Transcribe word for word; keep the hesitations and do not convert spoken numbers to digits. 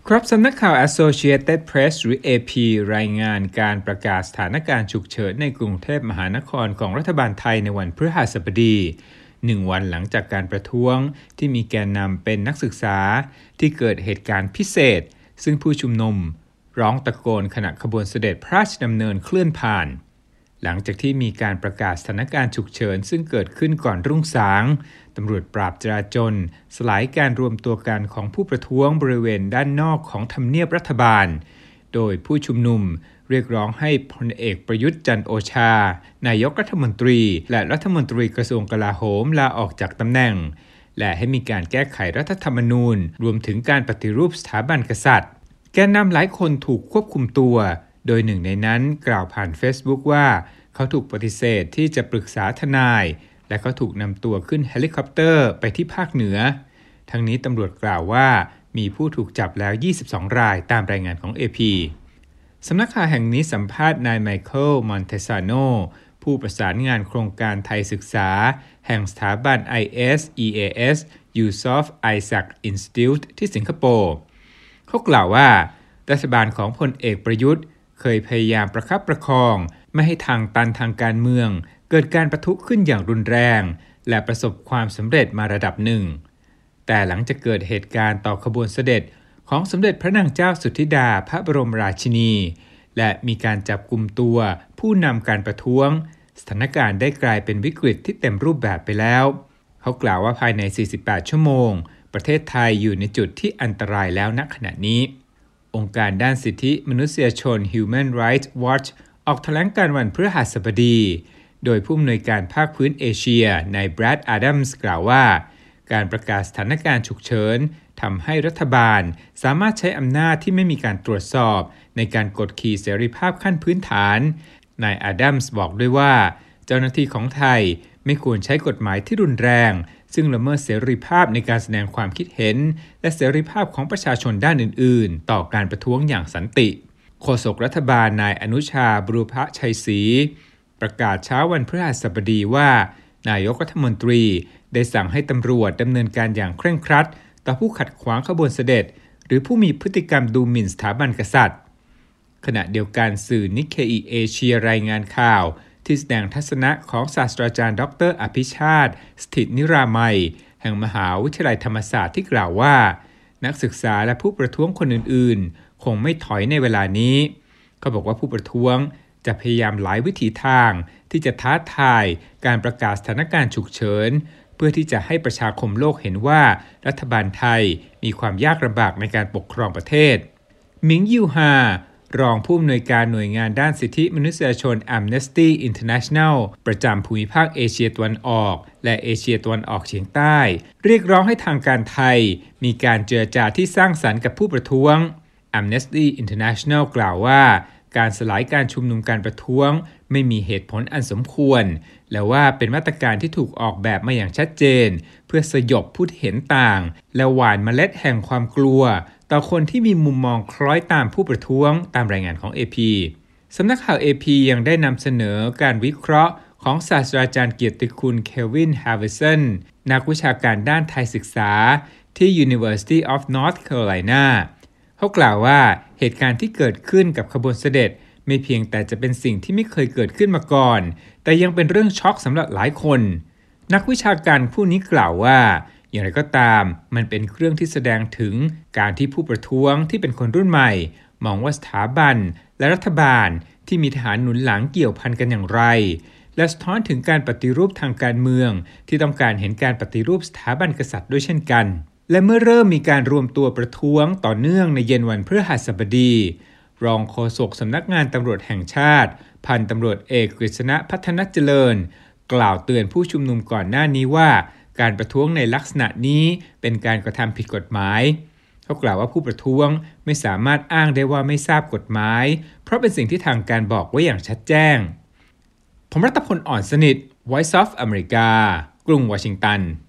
ครับสำนักข่าว Associated Press หรือ เอ พี รายงานการประกาศสถานการณ์ฉุกเฉินในกรุงเทพมหานครของรัฐบาลไทยในวันพฤหัสบดีหนึ่งวันหลังจากการประท้วงที่มีแกนนำเป็นนักศึกษาที่เกิดเหตุการณ์พิเศษซึ่งผู้ชุมนุมร้องตะโกนขณะขบวนเสด็จพระราชดำเนินเคลื่อนผ่านหลังจากที่มีการประกาศสถานการณ์ฉุกเฉินซึ่งเกิดขึ้นก่อนรุ่งสางตำรวจปราบจราจรสลายการรวมตัวกันของผู้ประท้วงบริเวณด้านนอกของทำเนียบรัฐบาลโดยผู้ชุมนุมเรียกร้องให้พลเอกประยุทธ์จันทร์โอชานายกรัฐมนตรีและรัฐมนตรีกระทรวงกลาโหมลาออกจากตำแหน่งและให้มีการแก้ไขรัฐธรรมนูญรวมถึงการปฏิรูปสถาบันกษัตริย์แกนนำหลายคนถูกควบคุมตัวโดยหนึ่งในนั้นกล่าวผ่าน Facebook ว่าเขาถูกปฏิเสธที่จะปรึกษาทนายและเขาถูกนำตัวขึ้นเฮลิคอปเตอร์ไปที่ภาคเหนือทั้งนี้ตำรวจกล่าวว่ามีผู้ถูกจับแล้วยี่สิบสองรายตามรายงานของ เอ พี สำนักข่าวแห่งนี้สัมภาษณ์นายไมเคิลมอนเทซาโนผู้ประสานงานโครงการไทยศึกษาแห่งสถาบัน ไอ เอส อี เอ เอส Yusof Ishak Institute ที่สิงคโปร์เขากล่าวว่ารัฐบาลของพลเอกประยุทธ์เคยพยายามประคับประคองไม่ให้ทางตันทางการเมืองเกิดการประทุขึ้นอย่างรุนแรงและประสบความสำเร็จมาระดับหนึ่งแต่หลังจากเกิดเหตุการณ์ต่อขบวนเสด็จของสมเด็จพระนางเจ้าสุทธิดาพระบรมราชินีและมีการจับกุมตัวผู้นำการประท้วงสถานการณ์ได้กลายเป็นวิกฤตที่เต็มรูปแบบไปแล้วเขากล่าวว่าภายในสี่สิบแปดชั่วโมงประเทศไทยอยู่ในจุดที่อันตรายแล้วณขณะนี้องค์การด้านสิทธิมนุษยชน Human Rights Watch ออกแถลงการวันพฤหัสบดีโดยผู้อำนวยการภาคพื้นเอเชียนายแบรดอาดัมส์กล่าวว่าการประกาศสถานการณ์ฉุกเฉินทำให้รัฐบาลสามารถใช้อำนาจที่ไม่มีการตรวจสอบในการกดขี่เสรีภาพขั้นพื้นฐานนายอาดัมส์บอกด้วยว่าเจ้าหน้าที่ของไทยไม่ควรใช้กฎหมายที่รุนแรงซึ่งละเมิดเสรีภาพในการแสดงความคิดเห็นและเสรีภาพของประชาชนด้านอื่นๆต่อการประท้วงอย่างสันติโฆษกรัฐบาลนายอนุชาบุรพชัยศรีประกาศเช้าวันพฤหัสบดีว่านายกรัฐมนตรีได้สั่งให้ตำรวจดำเนินการอย่างเคร่งครัดต่อผู้ขัดขวางขบวนเสด็จหรือผู้มีพฤติกรรมดูหมิ่นสถาบันกษัตริย์ขณะเดียวกันสื่อนิเคอิเอเชียรายงานข่าวที่แสดงทัศนะของศาสตราจารย์ดรอภิชาติสถิตนิรามัยแห่งมหาวิทยาลัยธรรมศาสตร์ที่กล่าวว่านักศึกษาและผู้ประท้วงคนอื่นๆคงไม่ถอยในเวลานี้เขาบอกว่าผู้ประท้วงจะพยายามหลายวิถีทางที่จะท้าทายการประกาศสถานการณ์ฉุกเฉินเพื่อที่จะให้ประชาคมโลกเห็นว่ารัฐบาลไทยมีความยากลำบากในการปกครองประเทศมิงยิวฮารองผู้อำนวยการหน่วยงานด้านสิทธิมนุษยชน Amnesty International ประจำภูมิภาคเอเชียตะวันออกและเอเชียตะวันออกเฉียงใต้เรียกร้องให้ทางการไทยมีการเจรจาที่สร้างสรรค์กับผู้ประท้วง Amnesty International กล่าวว่าการสลายการชุมนุมการประท้วงไม่มีเหตุผลอันสมควรและว่าเป็นมาตรการที่ถูกออกแบบมาอย่างชัดเจนเพื่อสยบผู้เห็นต่างและหว่านเมล็ดแห่งความกลัวต่อคนที่มีมุมมองคล้อยตามผู้ประท้วงตามรายงานของ เอ พี สำนักข่าว เอ พี ยังได้นำเสนอการวิเคราะห์ของศาสตราจารย์เกียรติคุณเควินฮาร์วิสันนักวิชาการด้านไทยศึกษาที่ University of North Carolina เขากล่าวว่าเหตุการณ์ที่เกิดขึ้นกับขบวนเสด็จไม่เพียงแต่จะเป็นสิ่งที่ไม่เคยเกิดขึ้นมาก่อนแต่ยังเป็นเรื่องช็อกสำหรับหลายคนนักวิชาการผู้นี้กล่าวว่าอย่างไรก็ตามมันเป็นเครื่องที่แสดงถึงการที่ผู้ประท้วงที่เป็นคนรุ่นใหม่มองว่าสถาบันและรัฐบาลที่มีทหารหนุนหลังเกี่ยวพันกันอย่างไรและสะท้อนถึงการปฏิรูปทางการเมืองที่ต้องการเห็นการปฏิรูปสถาบันกษัตริย์ด้วยเช่นกันและเมื่อเริ่มมีการรวมตัวประท้วงต่อเนื่องในเย็นวันพฤหัสบดีรองโฆษกสำนักงานตำรวจแห่งชาติพันตำรวจเอกกฤษณะพัฒนเจริญกล่าวเตือนผู้ชุมนุมก่อนหน้านี้ว่าการประท้วงในลักษณะนี้เป็นการกระทำผิดกฎหมายเขากล่าวว่าผู้ประท้วงไม่สามารถอ้างได้ว่าไม่ทราบกฎหมายเพราะเป็นสิ่งที่ทางการบอกไว้อย่างชัดแจ้งผมรัตพล อ่อนสนิท Voice of America กรุงวอชิงตัน